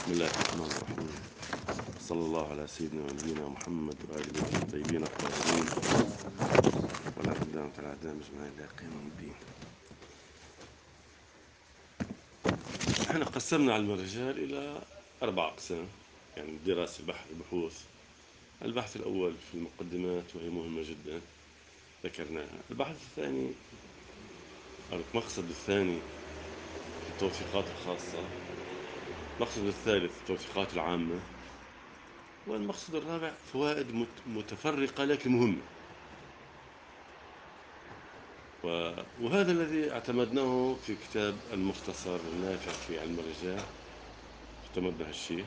بسم الله الرحمن الرحيم. صلى الله على سيدنا ونبينا محمد وآل بيته الطيبين الطاهرين ولا تدام على أعداء أجمعين إلى قيام الدين. احنا قسمنا علم الرجال إلى 4 أقسام، يعني الدراسة، البحوث. البحث الأول في المقدمات وهي مهمة جدا ذكرناها. البحث الثاني أو المقصد الثاني في التوثيقات الخاصة. المقصد الثالث التوثيقات العامة. والمقصد الرابع فوائد متفرقة لكن مهمة. وهذا الذي اعتمدناه في كتاب المختصر النافع في علم الرجال، اعتمدنا هالشيء.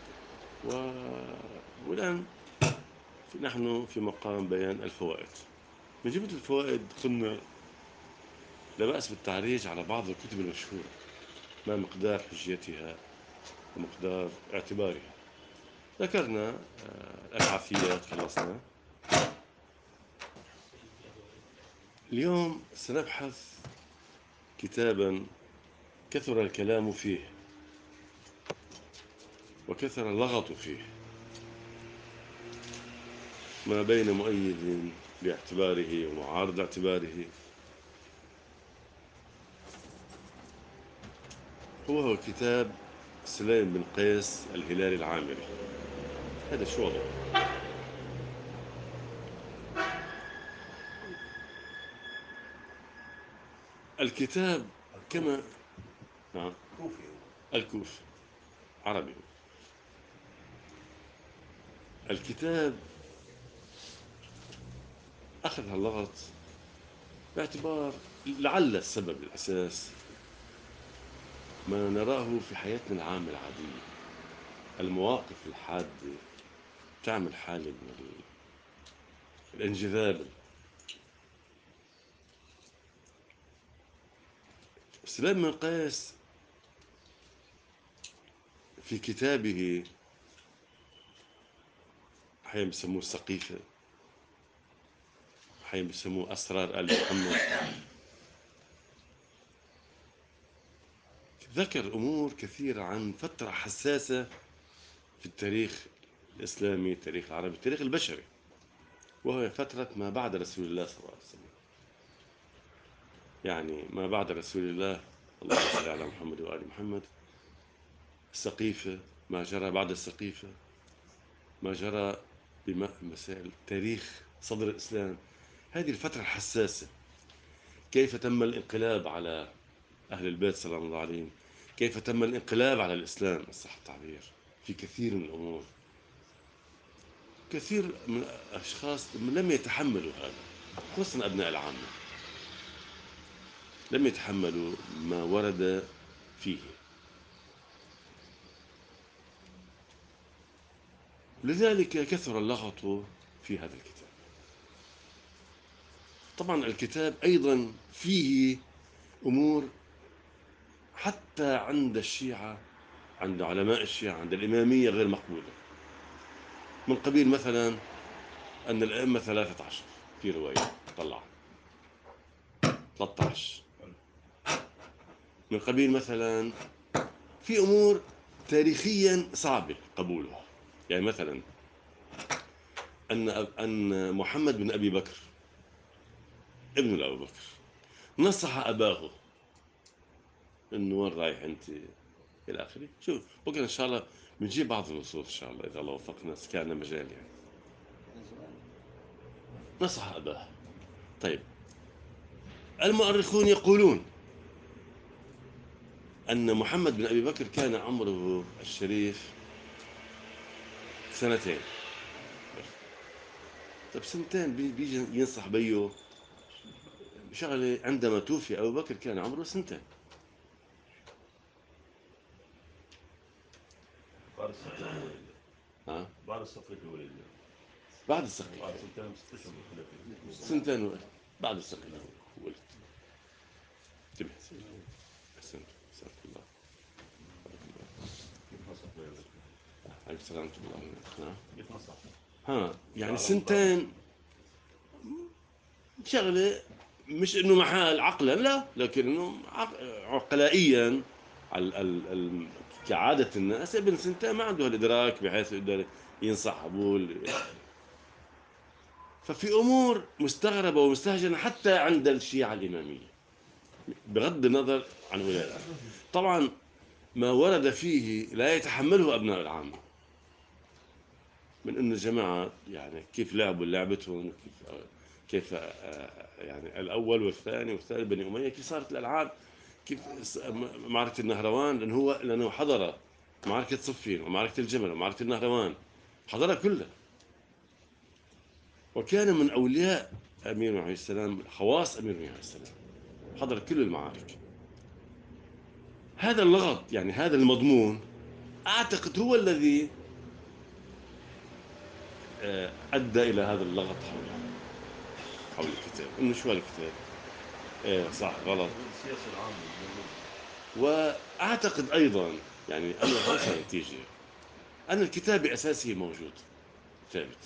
والآن نحن في مقام بيان الفوائد. من جملة الفوائد قلنا لا بأس بالتعريج على بعض الكتب المشهورة، ما مقدار حجيتها ومقدار اعتبارها. ذكرنا الأشعثيات، خلصنا. اليوم سنبحث كتابا كثر الكلام فيه وكثر اللغط فيه، ما بين مؤيد لاعتباره ومعارض لاعتباره. هو كتاب سليم بن قيس الهلالي العامري. هذا شو وضعه؟ الكتاب كما نعم كوفي الكوفي عربي. الكتاب أخذ هاللغط باعتبار لعل السبب الأساس ما نراه في حياتنا العامة العادية، المواقف الحادة تعمل حالة من الانجذاب. سليم بن قيس في كتابه أحيانا بسموه السقيفة، أحيانا بسموه أسرار آل محمد، ذكر أمور كثيرة عن فترة حساسة في التاريخ الإسلامي، التاريخ العربي، التاريخ البشري، وهي فترة ما بعد رسول الله صلى الله عليه وسلم. يعني ما بعد رسول الله، اللهم صل على محمد وآل محمد. السقيفة، ما جرى بعد السقيفة، ما جرى بمسائل تاريخ صدر الإسلام، هذه الفترة الحساسة. كيف تم الانقلاب على أهل البيت سلام الله عليهم، كيف تم الانقلاب على الإسلام، صح التعبير، في كثير من الأمور. كثير من الأشخاص لم يتحملوا هذا، خصوصا أبناء العامة، لم يتحملوا ما ورد فيه. لذلك كثر اللغط في هذا الكتاب. طبعا الكتاب أيضا فيه أمور حتى عند الشيعة، عند علماء الشيعة، عند الإمامية غير مقبولة، من قبيل مثلا أن الأئمة 13، في رواية طلع 13، من قبيل مثلا في أمور تاريخيا صعبة قبولها. يعني مثلا أن محمد بن أبي بكر ابن أبي بكر نصح أباه إنه وين رايح أنت إلى آخره. شوف بكرة إن شاء الله بنجيب بعض النصوص إن شاء الله إذا الله وفقنا، كان مجال يعني. نصح أباه. طيب، المؤرخون يقولون أن محمد بن أبي بكر كان عمره الشريف 2 سنين. طيب 2 سنين بيجي ينصح بيه شغلة. عندما توفي أبو بكر كان عمره 2 سنين. بعد السقيفة ولد. ها؟ بعد السقيفة ولد. بعد السقيفة بعد 2 6 أشهر من الخلافة. 2 سنين بعد السقيفة ولد. انتبه سيدي. أحسنت، أحسنت الله. بارك الله. كيف نصح يا باشا؟ عليك السلام ورحمة الله. نعم. كيف نصح؟ ها يعني شعر مطابق. 2 سنين شغلة، مش إنه محال عقلا لا، لكن إنه عقلائيا كعادة الناس ابن سنتين ما عنده هالإدراك بحيث يقدر ينصح أبوه. ففي أمور مستغربة ومستهجنة حتى عند الشيعة الإمامية، بغض النظر عن ولاية الأمر. طبعا ما ورد فيه لا يتحمله أبناء العامة من أن الجماعة يعني كيف لعبوا لعبتهم، كيف يعني الأول والثاني والثالث بني أمية، كيف صارت الألعاب، كيف معركة النهروان، لأنه حضر معركة صفين ومعركة الجمل ومعركة النهروان، حضرها كلها، وكان من أولياء أمير عليه السلام، خواص أمير عليه السلام، حضر كل المعارك. هذا اللغط يعني هذا المضمون أعتقد هو الذي أدى إلى هذا اللغط حول الكتاب، إنه شو هالكتاب، إيه صح غلط. السياسة العامة الموجودة. وأعتقد أيضا يعني أنا هوصل نتيجة أن الكتاب بأساسه موجود ثابت،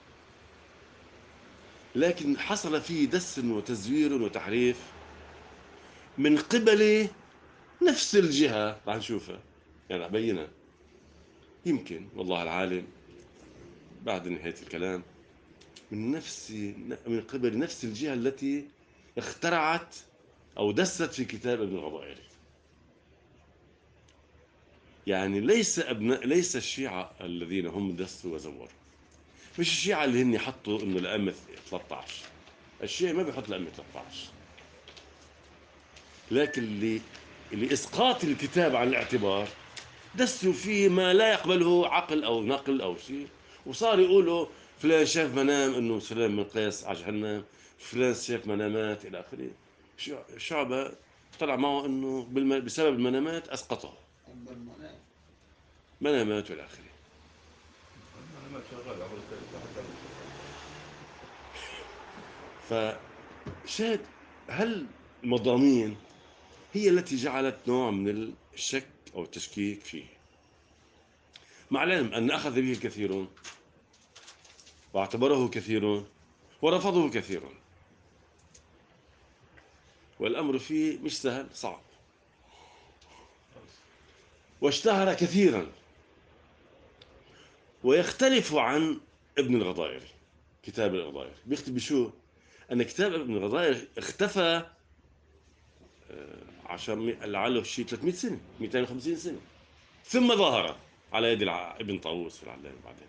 لكن حصل فيه دس وتزوير وتحريف من قبل نفس الجهة، راح نشوفها يعني أبينها يمكن والله العالم بعد نهاية الكلام، من قبل نفس الجهة التي اخترعت أو دست في كتاب ابن الغضائري. يعني ليس الشيعة الذين هم دسوا وزوروا، مش الشيعة اللي هن حطوا انه الأئمة 13، الشيعي ما بيحط الأئمة 13، لكن لإسقاط الكتاب عن الاعتبار دسوا فيه ما لا يقبله عقل أو نقل أو شيء، وصار يقولوا فلان شاف منام انه سليم بن قيس على جهنم، فلان شاف منامات الى اخره. شعبة طلع معه انه بسبب المنامات اسقطه، منامات والى اخره. أنا ما شغال عمر التاريخ حتى. فشاهد هل المضامين هي التي جعلت نوع من الشك أو التشكيك فيه، مع العلم أن أخذ به كثيرون واعتبره كثيرون ورفضه كثيرون، والأمر فيه مش سهل، صعب، واشتهر كثيرا ويختلف عن ابن الغضائري. كتاب الغضائر بيختلف بشو؟ أن كتاب ابن الغضائر اختفى عشان لعله شيء 300 سنة 250 سنة، ثم ظهر على يد ابن طاووس العلامة بعدين.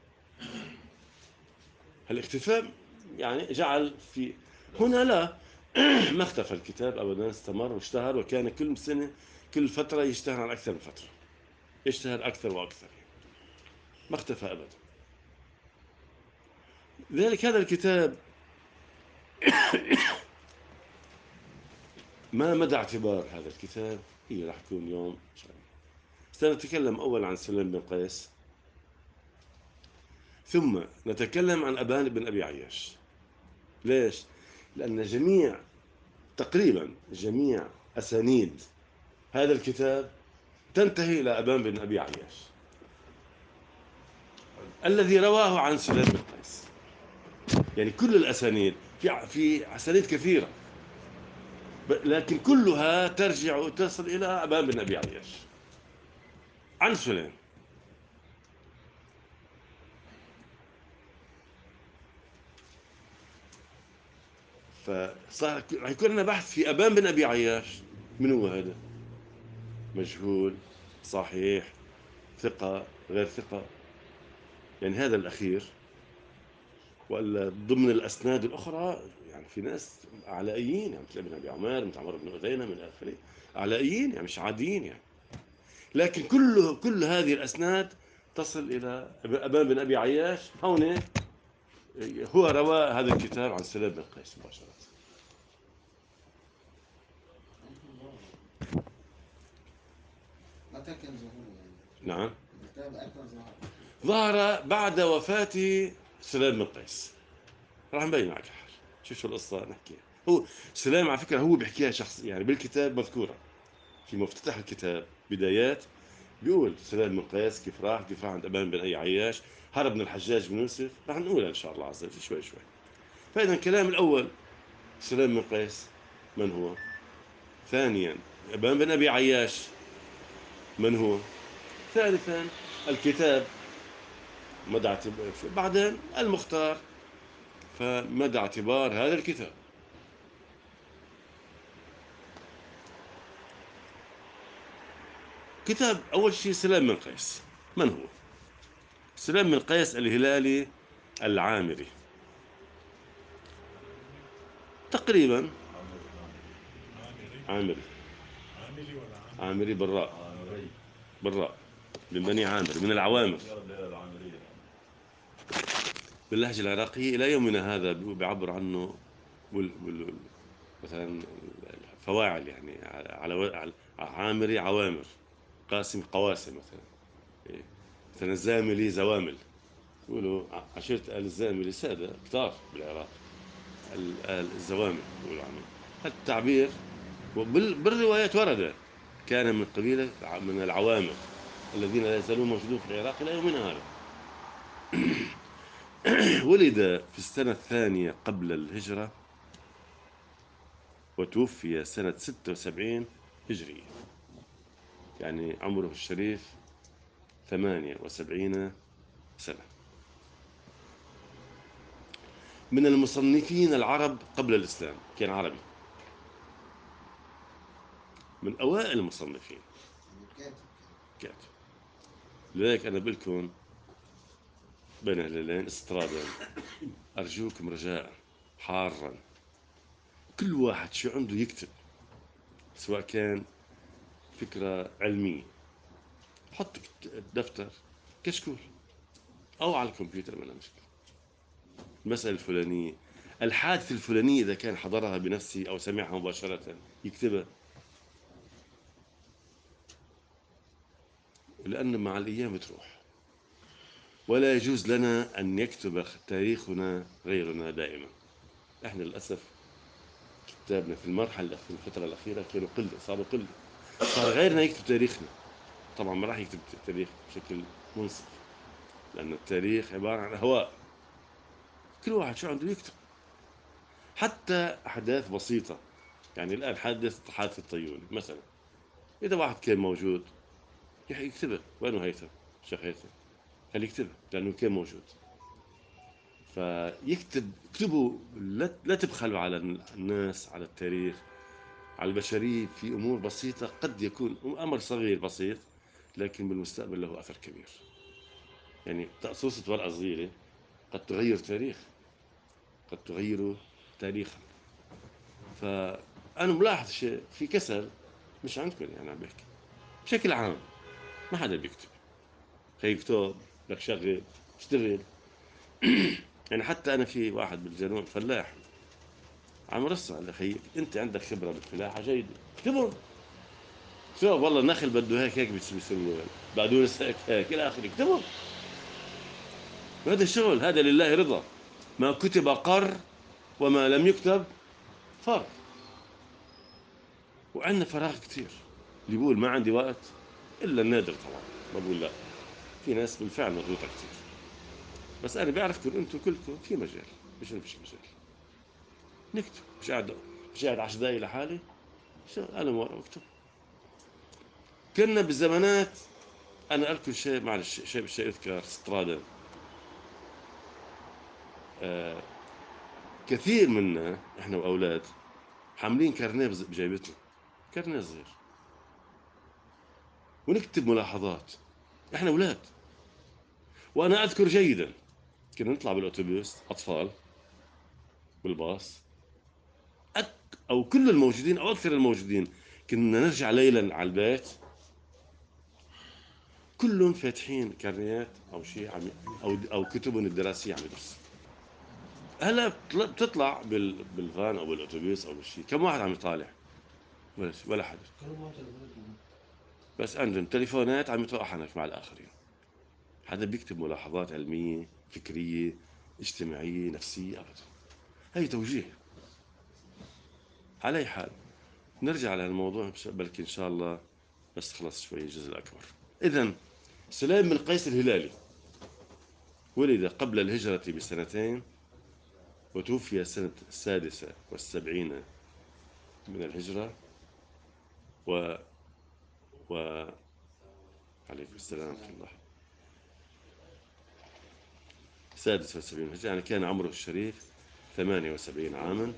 الاختفاء يعني جعل في هنا لا ما اختفى الكتاب ابدا، استمر واشتهر، وكان كل سنه كل فتره يشتهر عن اكثر من فتره، يشتهر اكثر واكثر، ما اختفى ابدا. لذلك هذا الكتاب ما مدى اعتبار هذا الكتاب هي راح تكون اليوم شغله. سنتكلم اولا عن سليم بن قيس، ثم نتكلم عن ابان بن ابي عياش. ليش؟ لان تقريبا جميع اسانيد هذا الكتاب تنتهي إلى أبان بن أبي عياش الذي رواه عن سليم بن قيس. يعني كل الأسانيد في أسانيد كثيرة، لكن كلها ترجع تصل إلى أبان بن أبي عياش عن سليم. فصار راح يكون لنا بحث في أبان بن أبي عياش. من هو هذا؟ مجهول، صحيح، ثقة، غير ثقة، يعني هذا الأخير. ولا ضمن الأسناد الأخرى يعني في ناس علائيين، يعني مثل ابن أبي عمر، مثل عمر بن أذينة من آخره، علائيين يعني مش عاديين يعني. لكن كل هذه الأسناد تصل إلى أبان بن أبي عياش. هون هو روى هذا الكتاب عن سليم بن قيس مباشرة. متى كان ظهوره يعني؟ نعم، الكتاب أتى ظهر بعد وفاة سليم بن قيس. راح نبين معك الحال، شو القصة نحكيها. هو سليم على فكرة هو بيحكيها شخص، يعني بالكتاب مذكورة في مفتتح الكتاب بدايات، بيقول سليم بن قيس كيف راح عند أبان بن أبي عياش، هرب من الحجاج بن يوسف. راح نقولها إن شاء الله عز وجل شوي شوي. فإذا الكلام الأول سليم بن قيس من هو؟ ثانيا أبان بن أبي عياش من هو؟ ثالثا الكتاب مدى بعدين المختار، فمدى اعتبار هذا الكتاب. كتاب أول شيء سليم بن قيس. من هو؟ سليم بن قيس الهلالي العامري تقريبا. عامري. عامري. عاملي ولا عامري؟ عامري بالراء. عامري. بالراء، من بني عامر، من العوامر. العامرية. باللهجة العراقية إلى يومنا هذا بيعبر عنه مثلا الفواعل، يعني على عامري عوامر، قاسم قواسم مثلا. إيه. مثلا الزاملي زوامل، يقولوا عشيرة آل الزاملي سادة كتار بالعراق، آل الزوامل يقولوا عنهم. هذا التعبير بالروايات ورد كان من قبيلة من العوامر الذين لا يزالون موجودون في العراق إلى يومنا هذا. ولد في السنة الثانية قبل الهجرة، وتوفي سنة 76 هجرية، يعني عمره الشريف 78 سنة. من المصنفين العرب قبل الإسلام، كان عربي، من أوائل المصنفين، كاتب. لذلك أنا بقول بين الهلالين استطرادا، أرجوكم رجاء حارا، كل واحد شو عنده يكتب، سواء كان فكرة علمية، حط دفتر كشكول أو على الكمبيوتر، ما مشكلة. المسألة الفلانية، الحادثة الفلانية إذا كان حضرها بنفسه أو سمعها مباشرة يكتبها، لأن مع الأيام بتروح. ولا يجوز لنا أن يكتب تاريخنا غيرنا دائما. إحنا للأسف كتابنا في المرحلة، في الفترة الأخيرة كانوا قلة، صاروا قلة، صار غيرنا يكتب تاريخنا. طبعا ما راح يكتب التاريخ بشكل منصف، لأن التاريخ عبارة عن هواء، كل واحد شو عنده يكتب. حتى أحداث بسيطة، يعني الآن حادث الطيون مثلا، إذا واحد كان موجود يكتبها. وينه هيثم؟ الشيخ هيثم خليه يكتبها لأنه كان موجود. فيكتب، اكتبوا، لا تبخلوا على الناس، على التاريخ، على البشرية في أمور بسيطة، قد يكون أمر صغير بسيط لكن بالمستقبل له أثر كبير. يعني تقصوصة ورقة صغيرة قد تغير تاريخ، قد تغير تاريخا. فأنا ملاحظ شيء في كسل، مش عندكم يعني، عم بحكي بشكل عام، ما حدا بيكتب. خي اكتب لك، شغل، اشتغل. يعني حتى أنا في واحد بالجنوب فلاح عم رص على خيك، أنت عندك خبرة بالفلاحة جيدة، اكتبهم. شو والله النخل بده هيك بيسوي له، بقدونس هيك إلى آخره، اكتبهم. هذا الشغل، هذا لله رضا. ما كتب قر، وما لم يكتب فر. وعندنا فراغ كثير. اللي بيقول ما عندي وقت إلا النادر طبعا، ما بقول لا، في ناس بالفعل مضغوطة كثير، بس أنا بعرفكم أنتم كلكم في مجال، مش إنه فيش مجال. نكتب، مش قاعد 10 دقايق لحالي، قلم ورقة واكتب. كنا بالزمانات، أنا أذكر شيء، معلش شيء أذكر استرادا. آه كثير منا إحنا وأولاد حاملين كارنيه بجيبتنا، كارنيه صغير، ونكتب ملاحظات. إحنا أولاد. وأنا أذكر جيدا كنا نطلع بالأتوبيس أطفال بالباص، أو كل الموجودين أو أكثر الموجودين، كنا نرجع ليلا على البيت كلهم فاتحين كارنيات أو شيء أو كتبهم الدراسية عم يدرسوا. هلا بتطلع بالفان أو بالأتوبيس أو بالشيء، كم واحد عم يطالع؟ ولا حدا. بس عندهم تليفونات عم يتوحنك مع الآخرين. حدا بيكتب ملاحظات علمية فكرية اجتماعية نفسية أبدا. هي توجيه. على أي حال، نرجع للموضوع بلكي إن شاء الله بس خلص شوي الجزء الأكبر. إذن سليم بن قيس الهلالي ولد قبل الهجرة بسنتين، وتوفي سنة 76 من الهجرة، و... و... عليكم السلام ورحمة الله. 76 هجري، يعني كان عمره الشريف 78 عاما.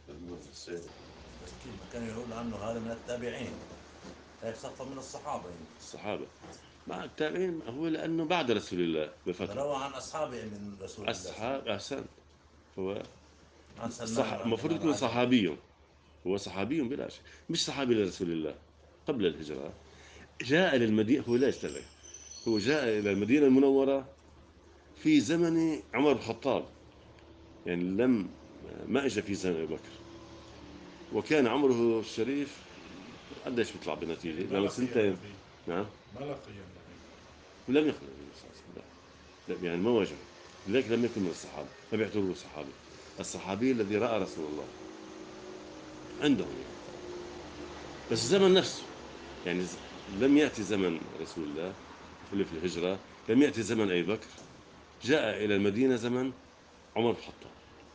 كانوا يقولوا عنه هذا من التابعين، هيك صفى من الصحابة يعني. الصحابة مع التابعين، هو لأنه بعد رسول الله بفترة. روى عن أصحابه من رسول الله صلى الله عليه أصحاب أحسن. هو وسلم. عن سلمان وعن المفروض الإمام يكون العدل. صحابي. هو صحابي بلا شك، مش صحابي لرسول الله قبل الهجرة. جاء للمدينة، هو لا اشتغل، هو جاء إلى المدينة المنورة في زمن عمر بن الخطاب، يعني ما اجى في زمن ابي بكر. وكان عمره الشريف قديش بيطلع بالنتيجه؟ ما لما لقي سنتين. النبي، نعم. ما لقي النبي. ولم يخلق النبي صلى الله عليه وسلم، لا. لا، يعني ما واجهه. لذلك لم يكن من الصحابه، ما بيعتبروه صحابي. الصحابي الذي راى رسول الله عندهم يعني. بس الزمن نفسه، يعني لم ياتي زمن رسول الله في الهجره، لم ياتي زمن ابي بكر. جاء الى المدينه زمن عمر بن الخطاب.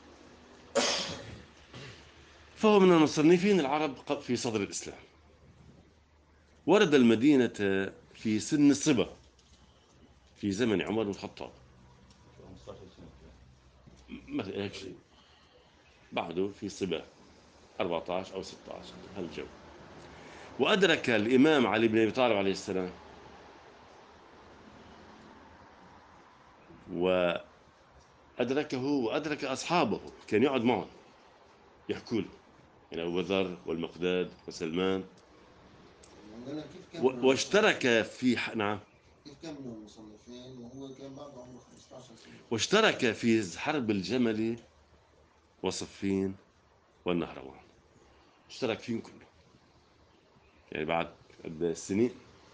فهو من المصنفين العرب في صدر الاسلام. ورد المدينة في سن الصبا في زمن عمر بن الخطاب، 15 سنة. مثل هيك شيء. بعده في صبا 14 أو 16 هالجو. وأدرك الإمام علي بن أبي طالب عليه السلام، وأدركه وأدرك أصحابه، كان يقعد معهم يحكوا له، يعني أبو ذر والمقداد وسلمان. كيف كان من واشترك في نعم. كيف كان من المصنفين وهو كان بعد عمره 15 سنة؟ واشترك في حرب الجمل وصفين والنهروان، اشترك فيهم كلهم، يعني بعد قد السنين.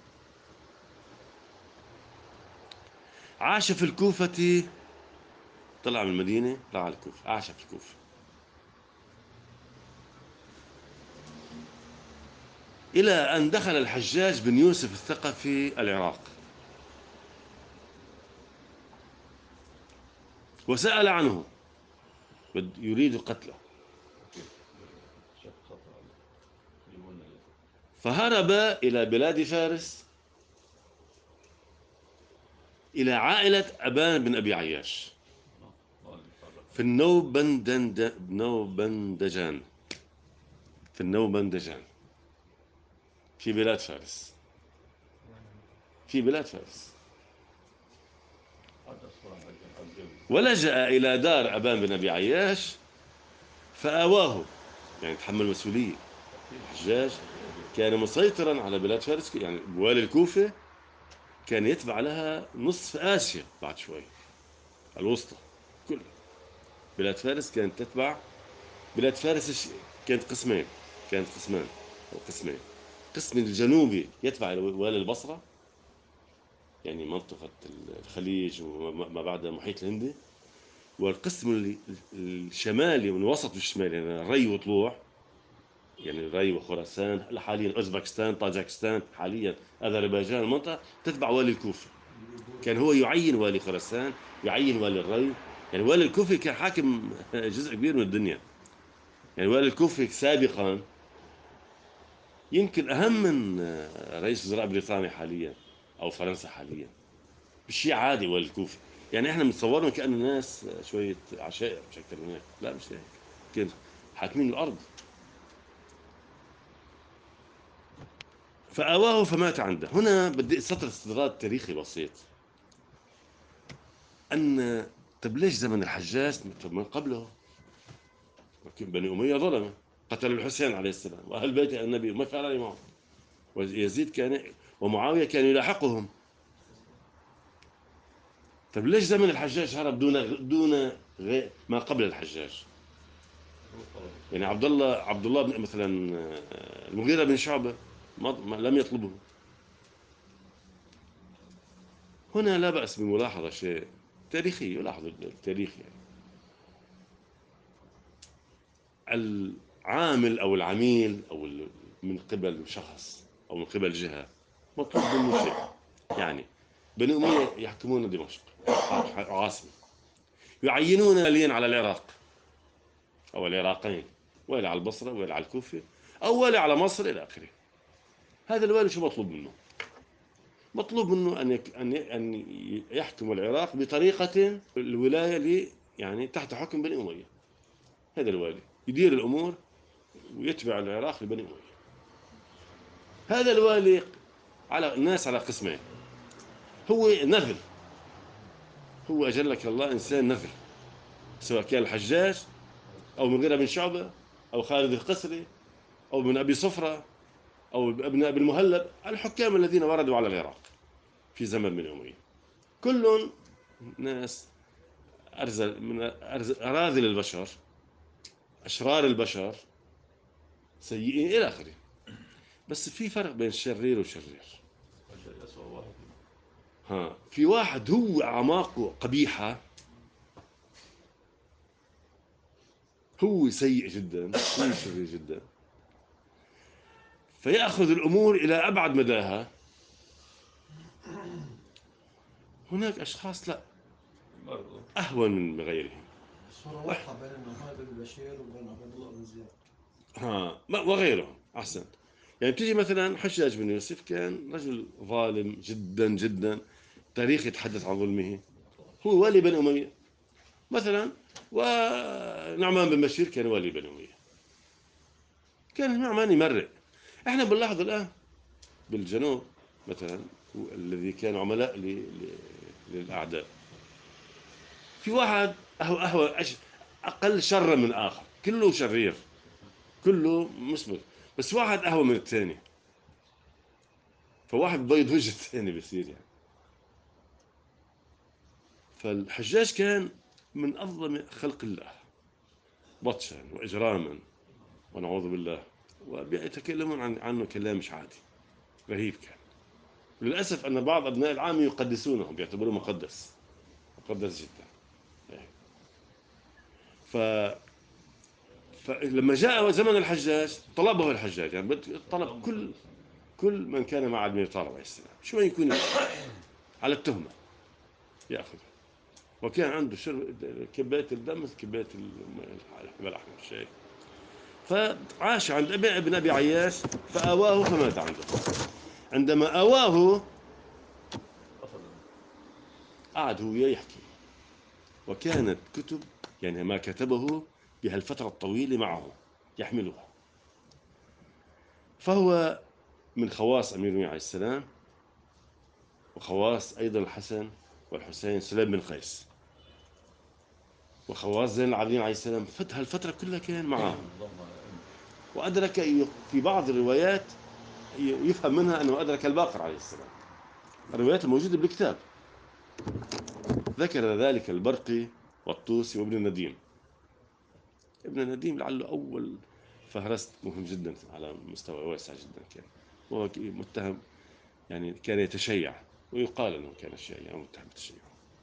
عاش في الكوفة، طلع من المدينة راح على الكوفة، عاش في الكوفة إلى أن دخل الحجاج بن يوسف الثقفي العراق، وسأل عنه، يريد قتله. شك خطر عليه. يقولنا له. فهرب إلى بلاد فارس، إلى عائلة أبان بن أبي عياش اللي فرق. في النوبندجان، في النوبندجان في بلاد فارس، في بلاد فارس. حتى أصفار الجو. ولجأ إلى دار أبان بن أبي عياش فآواه، يعني تحمل مسؤولية. الحجاج كان مسيطرا على بلاد فارس، يعني والي الكوفة كان يتبع لها نصف آسيا بعد شوي الوسطى كلها. بلاد فارس كانت تتبع، بلاد فارس كانت قسمين، كانت قسمان أو قسمين. القسم الجنوبي يتبع والي البصرة، يعني منطقة الخليج وما بعد المحيط الهندي. والقسم الشمالي من وسط الشمال، يعني الري وطلوع، يعني الري وخراسان حاليا، اوزبكستان، طاجكستان حاليا، اذربيجان، المنطقه تتبع والي الكوفه. كان هو يعين والي خراسان، يعين والي الري. يعني والي الكوفه كان حاكم جزء كبير من الدنيا. يعني والي الكوفه سابقا يمكن اهم من رئيس وزراء بريطانيا حاليا او فرنسا حاليا. مش شيء عادي والي الكوفه. يعني احنا متصورهم كانه ناس شويه عشائر، مش اكثر من هيك. لا، مش هيك. كان حاكمين الارض. فآواه فمات عنده. هنا بدي سطر استطراد تاريخي بسيط، أن طب ليش زمن الحجاج؟ طب من قبله بني أمية ظلمة، قتلوا الحسين عليه السلام وأهل بيت النبي وما فعل معه. ويزيد كان، ومعاوية كان يلاحقهم. طب ليش زمن الحجاج هرب دون ما قبل الحجاج؟ يعني عبد الله بن مثلا المغيرة بن شعبة ما لم يطلبه. هنا لا بأس بملاحظة شيء تاريخي، يلاحظ التاريخ. يعني العامل أو العميل أو من قبل شخص أو من قبل جهة مطلوب منه شيء. يعني بني أمية يحكمون دمشق عاصمة، يعينون واليا على العراق أو العراقين، والي على البصرة والي على الكوفة أو والي على مصر إلى آخره. هذا الوالي شو مطلوب منه؟ مطلوب منه أن يحكم العراق بطريقة الولاية يعني تحت حكم بني أمية. هذا الوالي يدير الأمور ويتبع العراق لبني أمية. هذا الوالي على الناس على قسمين. هو نذل، هو أجلك الله إنسان نذل، سواء كان الحجاج أو مغيرة بن شعبة أو خالد القسري أو من أبي صفرة أو ابن أبي المهلب، الحكام الذين وردوا على العراق في زمن بني أمية كلهم ناس أراذل البشر، أشرار البشر، سيئين إلى آخره. بس في فرق بين شرير وشرير. الشيء أسوأ واحد. في واحد هو أعماقه قبيحة، هو سيء جدا، هو شرير جدا، فيأخذ الأمور إلى أبعد مداها. هناك أشخاص لا، برضه أهون من غيرهم. الصورة واضحة بين النعمان بن بشير وبين عبد الله بن زياد. وغيرهم أحسن. يعني بتيجي مثلا حجاج بن يوسف كان رجل ظالم جدا جدا، تاريخ يتحدث عن ظلمه. هو والي بني أمية مثلا، ونعمان بن بشير كان والي بني أمية. كان النعمان يمرق. احنا بنلاحظ الآن بالجنوب مثلا، الذي كانوا عملاء للأعداء، في واحد أقل شرا من آخر، كله شرير، كله مثمر، بس واحد أهوى من الثاني، فواحد بيض وجه الثاني بصير يعني. فالحجاج كان من أظلم خلق الله بطشا وإجراما ونعوذ بالله، وبيتكلمون عنه كلام مش عادي، رهيب كان. للأسف أن بعض أبناء العام يقدسونه، بيعتبروه مقدس، مقدس جدا. ف... فلما جاء زمن الحجاج طلبه الحجاج، يعني طلب كل من كان مع ابن طالب عليه السلام شو يكون على التهمة يأخذه. وكان عنده كباية الدم مثل كباية الحبل الأحمر الشاي. فعاش عند ابن أبي عياش فآواه فمات عنده. عندما آواه قعد هو يحكي، وكانت كتب يعني ما كتبه بهالفترة الطويلة معه يحملها. فهو من خواص أمير المؤمنين عليه السلام، وخواص أيضا الحسن والحسين سليم بن قيس، وخواص زين العابدين عليه السلام. هالفترة كلها كان معهم، وأدرك في بعض الروايات يفهم منها أنه أدرك الباقر عليه السلام. الروايات الموجودة بالكتاب ذكر ذلك البرقي والطوسي وابن النديم. ابن النديم لعله أول فهرست مهم جدا على مستوى واسع جدا كان، وهو متهم يعني كان يتشيع، ويقال أنه كان شيعي أو متهم بالتشيع.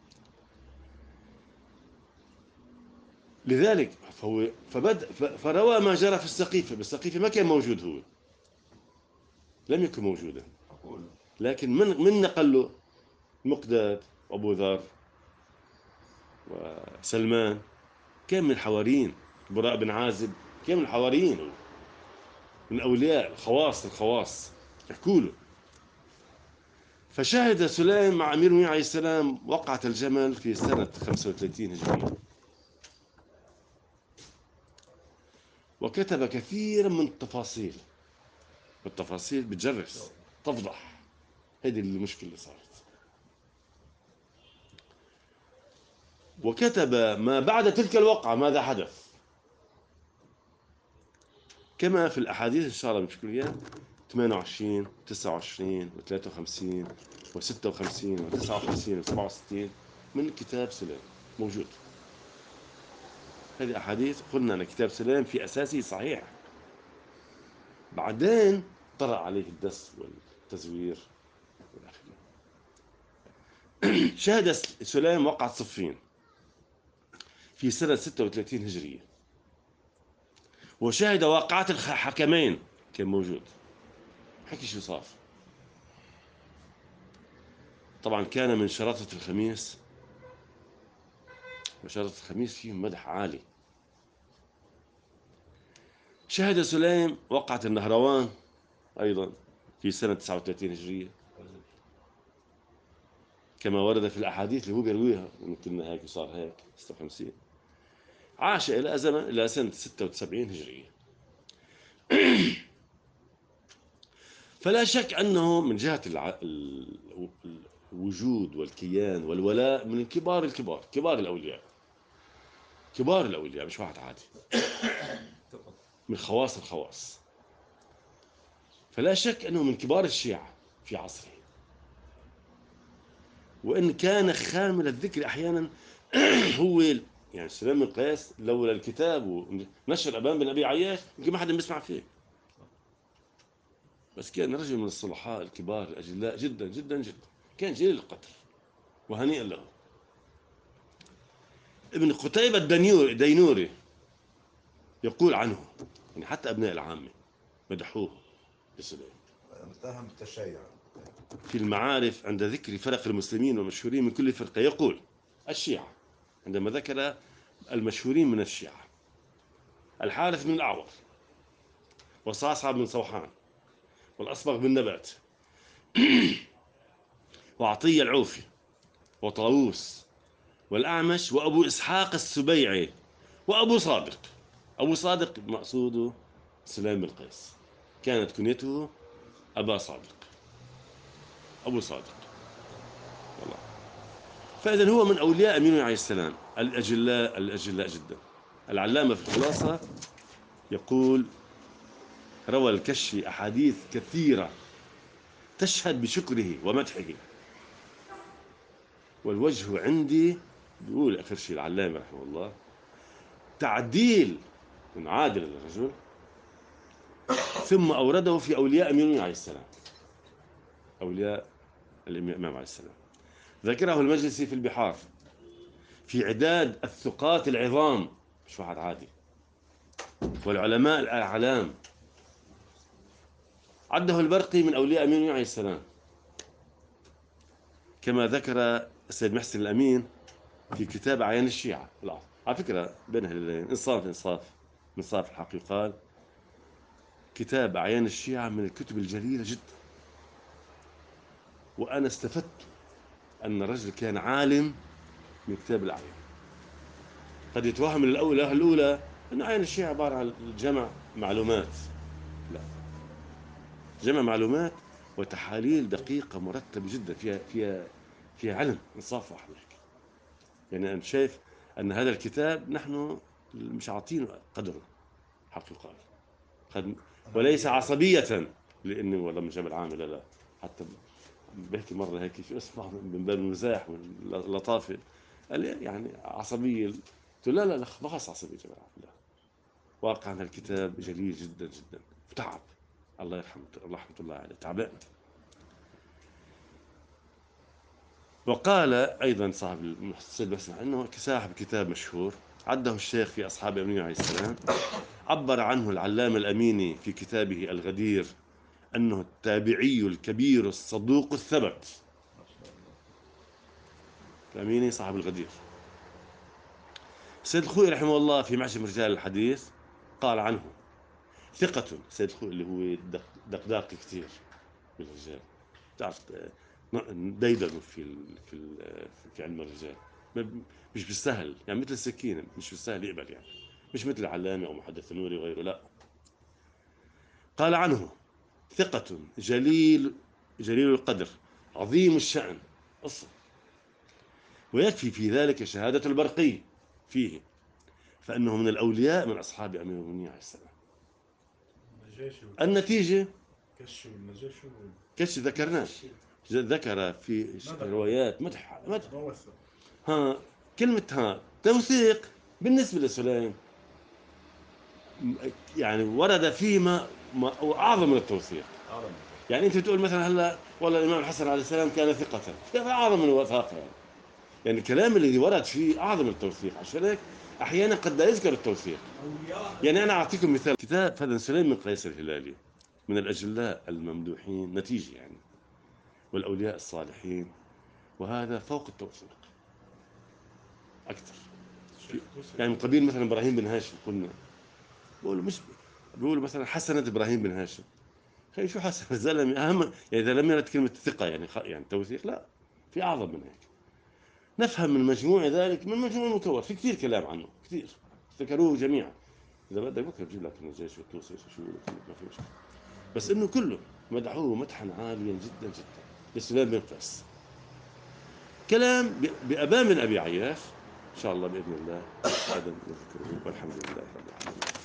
لذلك فروى ما جرى في السقيفة. بالسقيفة ما كان موجود، هو لم يكن موجودا، لكن من نقل له مقداد وأبو ذر وسلمان، كان من الحواريين. براء بن عازب كان من الحواريين، هو من أولياء الخواص يحكوا له. فشهد سليم مع أمير المؤمنين عليه السلام وقعة الجمل في سنة 35 هجرية، وكتب كثيرا من التفاصيل، والتفاصيل بتجرس تفضح. هذه المشكلة اللي صارت. وكتب ما بعد تلك الوقعة ماذا حدث، كما في الأحاديث إن شاء الله بنشكل إياه 28 29 و53 و56 و59 و67 من كتاب سليم موجود. هذه أحاديث قلنا أن كتاب سليم في أساسه صحيح، بعدين طرأ عليه الدس والتزوير والآخرين. شهد سليم وقعة صفين في سنة 36 هجرية، وشهد واقعة الحكمين كان موجود، حكي شو صار. طبعا كان من شرطة الخميس، وشرطة الخميس فيه مدح عالي. شهد سليم وقعة النهروان أيضا في سنة 39 هجرية، كما ورد في الأحاديث اللي هو بيرويها، إنه كنا هيك وصار هيك 56. عاش إلى سنة 76 هجرية. فلا شك أنه من جهة الوجود والكيان والولاء من كبار كبار الأولياء، مش واحد عادي، من خواص الخواص. فلا شك أنه من كبار الشيعة في عصره، وإن كان خامل الذكر أحيانا. هو يعني سليم بن قيس لولا الكتاب ونشر أبان بن أبي عياش يمكن ما حدا بيسمع فيه، بس كان رجل من الصلحاء الكبار الأجلاء جدا جدا جدا، كان جليل القدر وهنيئا له. ابن قتيبة الدينوري يقول عنه، يعني حتى أبناء العامة مدحوه لسليم متهم بالتشيع. في المعارف عند ذكر فرق المسلمين والمشهورين من كل فرقة. يقول الشيعة عندما ذكر المشهورين من الشيعة: الحارث بن الأعور، وصعصع بن صوحان، والأصبغ بن نبات، وعطية العوفي، وطاووس، والأعمش، وأبو إسحاق السبيعي، وأبو صادق. أبو صادق مقصوده سليم بن قيس، كانت كنيته أبا صادق، أبو صادق والله. فإذا هو من أولياء أمين عليه السلام الأجلاء جدا. العلامة في الخلاصة يقول: روى الكشي أحاديث كثيرة تشهد بشكره ومدحه، والوجه عندي، بيقول آخر شيء العلامة رحمه الله، تعديل من عادل للرجل، ثم أورده في أولياء أمين عليه السلام، أولياء الإمام عليه السلام. ذكره المجلسي في البحار في عداد الثقات العظام، مش واحد عادي، والعلماء الأعلام. عده البرقي من أولياء أمين عليه السلام، كما ذكر السيد محسن الأمين في كتاب أعيان الشيعة. على فكرة بين هلالين، إنصاف الحق يقال، كتاب أعيان الشيعة من الكتب الجليلة جدا، وأنا استفدت أن الرجل كان عالم من كتاب الأعيان. قد يتوهم من الأولى أن أعيان الشيعة عبارة عن جمع معلومات، لا، جمع معلومات وتحاليل دقيقة مرتبة جدا، فيها علم، إنصاف واحد يحكي. يعني أنا شايف أن هذا الكتاب نحن مش عاطينه قدره حق يقال، وليس عصبية لأنه والله من جبل عامل، لا، حتى بحكي مرة هيك شو اسمه من باب المزاح واللطافة، قال لي يعني عصبية، قلت له لا ما خص عصبية جبل عامل، لا، واقعا الكتاب جليل جدا جدا، تعب، الله يرحمه، الله رحمة الله عليه، تعبان. وقال أيضا صاحب السيد بسمع أنه صاحب كتاب مشهور عده الشيخ في أصحاب أمين عليه السلام، عبر عنه العلامة الأميني في كتابه الغدير أنه التابعي الكبير الصدوق الثبت. الأميني صاحب الغدير. السيد الخوئي رحمه الله في معجم رجال الحديث قال عنه: ثقة. السيد الخوئي اللي هو دقداق كثير بالرجال، تعرف ديدنوا في علم الرجال، مش بالسهل، يعني مثل السكينة، مش بالسهل يقبل، يعني مش مثل علامة أو محدث نوري وغيره، لا. قال عنه: ثقة جليل القدر، عظيم الشأن، أصلا، ويكفي في ذلك شهادة البرقي فيه، فإنه من الأولياء من أصحاب أمير المؤمنين عليه السلام. النتيجة كش ذكرناه، ذكر في روايات مدح كلمة توثيق بالنسبة لسليم، يعني ورد فيما أعظم من التوثيق. يعني أنت تقول مثلا هلا والله الإمام الحسن عليه السلام كان ثقة، هذا أعظم من الوثاقة، يعني الكلام الذي ورد فيه أعظم من التوثيق. عشان هيك أحيانا قد لا يذكر التوثيق. يعني أنا أعطيكم مثال، كتاب فذن سليم بن قيس الهلالي من الأجلاء الممدوحين نتيجة، يعني والأولياء الصالحين، وهذا فوق التوثيق أكثر. يعني من قبيل مثلا إبراهيم بن هاشم، قلنا بيقولوا مثلا حسنة إبراهيم بن هاشم، خي شو حسنة الزلمة أهم، يعني إذا لم يرد كلمة ثقة يعني توثيق، لا، في أعظم من هيك. نفهم من مجموع ذلك، من مجموع المكون، في كثير كلام عنه كثير ذكروه جميعا. إذا بدك بكره بجيب لك من الجيش والتوصي شو ما في مشكلة، بس إنه كله مدحوه مدحا عاليا جدا جدا لسليمان بن قيس. كلام بأبان من أبي عياش إن شاء الله بإذن الله غدا نذكره، والحمد لله رب العالمين.